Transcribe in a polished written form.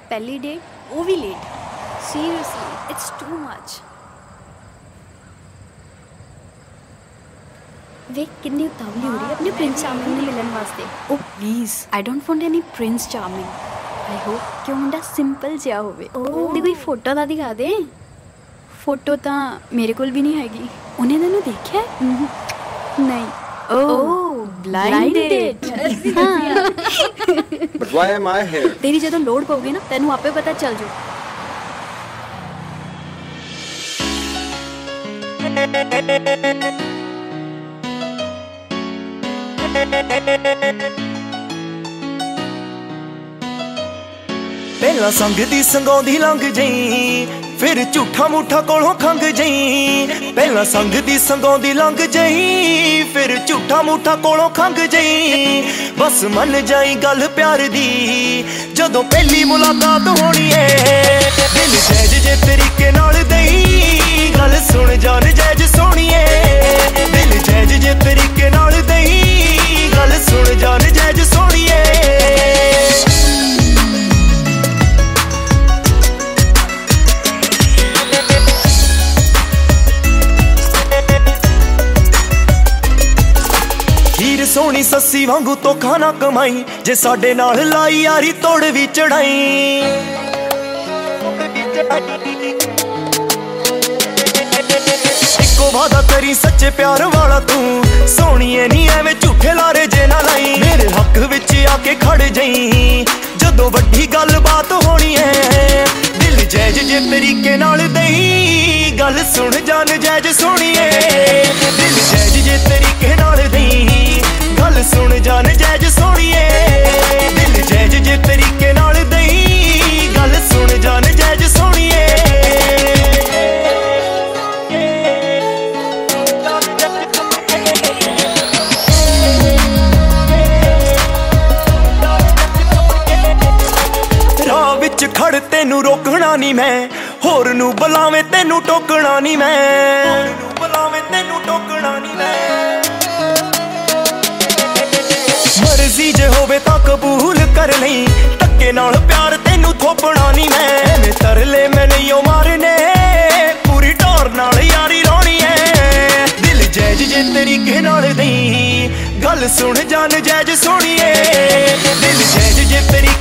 पहली डेट वो भी late. Seriously it's too much. वे कितनी उतावली हो रही है अपने प्रिंस चार्मिंग ने मिलने वास्ते। Oh please I don't want any prince charming. I hope कि वो मुंडा सिंपल जिहा होवे। ते कोई फोटो दा दिखा दे। फोटो ਤਾਂ ਮੇਰੇ ਕੋਲ ਵੀ ਨਹੀਂ ਹੈਗੀ। ਉਹਨੇ ਤੈਨੂੰ ਦੇਖਿਆ? ਨਹੀਂ। Oh blind date. But why am I here? ਤੇਰੀ ਜਦੋਂ ਲੋੜ ਪਊਗੀ ਨਾ ਤੈਨੂੰ ਆਪੇ ਪਤਾ ਚੱਲ ਜਾਊ। ਪਹਿਲਾਂ ਸੰਗ ਦੀ ਸੰਗਾਉਂਦੀ ਲੰਘ ਜਈ, ਫਿਰ ਝੂਠਾ ਮੂਠਾ ਕੋਲੋਂ ਖੰਗ ਜਈ। ਪਹਿਲਾਂ ਸੰਗ ਦੀ ਸੰਗਾਉਂਦੀ ਲੰਘ ਜਈ, ਫਿਰ ਝੂਠਾ ਮੂਠਾ ਕੋਲੋਂ ਖੰਗ ਜਈ। ਬਸ ਮੰਨ ਜਾਈ ਗੱਲ ਪਿਆਰ ਦੀ ਜਦੋਂ ਪਹਿਲੀ ਮੁਲਾਕਾਤ ਹੋਣੀ ਏ। ਦਿਲ ਜੈਜ ਜੇ ਤਰੀਕੇ ਨਾਲ ਦਈ ਗੱਲ ਸੁਣ ਜਾਨ ਜੈਜ ਸੋਹਣੀਏ। ਦਿਲ ਜੈਜ ਜੇ ਤਰੀਕੇ ਨਾਲ ਦਈ ਗੱਲ ਸੁਣ ਜਾਨ ਜੈਜ ਸੋਹਣੀਏ। ਸੋਹਣੀ ਸੱਸੀ ਵਾਂਗੂ ਧੋਖਾ ਨਾ ਕਮਾਈ, ਜੇ ਸਾਡੇ ਨਾਲ ਲਾਈ ਯਾਰੀ ਤੋੜ ਵੀ ਚੜਾਈ। ਇੱਕੋ ਵਾਦਾ ਕਰੀ ਸੱਚੇ ਪਿਆਰ ਵਾਲਾ ਤੂੰ, ਸੋਹਣੀਏ ਨੀ ਐਵੇਂ ਝੂਠੇ ਲਾਰੇ ਜੇ ਨਾ ਲਾਈ। ਮੇਰੇ ਹੱਕ ਵਿੱਚ ਆ ਕੇ ਖੜ ਜਈ ਜਦੋਂ ਵੱਡੀ ਗੱਲਬਾਤ ਹੋਣੀ ਐ। ਦਿਲ ਜੈਜ ਜੇ ਤਰੀਕੇ ਨਾਲ ਦਈ ਗੱਲ ਸੁਣ ਜਾਨ ਜੈਜ ਸੋਹਣੀਏ। ਦਿਲ ਜੈਜ ਜੇ ਤਰੀਕੇ ਨਾਲ ਦਈ ਗੱਲ ਸੁਣ ਜਾਨ ਜੈਜ ਸੋਹਣੀਏ। ਦਿਲ ਜੈਜ ਜੇ ਤਰੀਕੇ ਨਾਲ ਦਈ ਗੱਲ ਸੁਣ ਜਾਨ ਜੈਜ ਸੋਹਣੀਏ। ਰਾਹ ਵਿੱਚ ਖੜ ਤੈਨੂੰ ਰੋਕਣਾ ਨੀ ਮੈਂ, ਹੋਰ ਨੂੰ ਬੁਲਾਵੇਂ ਤੈਨੂੰ ਟੋਕਣਾ ਨੀ ਮੈਂ। ਬੁਲਾਵੇਂ ਤੈਨੂੰ ਟੋਕਣਾ ਨੀ ਮੈਂ। ਮਰਜ਼ੀ ਜੇ ਹੋਵੇ ਤਾਂ ਕਬੂਲ ਕਰ ਲਈ, ਧੱਕੇ ਨਾਲ ਪਿਆਰ ਤੈਨੂੰ ਥੋਪਣਾ ਨੀ ਮੈਂ। ਮੈਂ ਤਰਲੇ ਮੈਂ ਨਹੀਂ ਮਾਰਨੇ, ਪੂਰੀ ਟੌਰ ਨਾਲ ਯਾਰੀ ਲਾਉਣੀ ਐ। ਦਿਲ ਜੈਜ ਜੇ ਤਰੀਕੇ ਨਾਲ ਦਈ ਗੱਲ ਸੁਣ ਜਾਨ ਜੈਜ ਸੋਹਣੀਏ। ਦਿਲ ਜੈਜ ਜੇ ਤਰੀਕੇ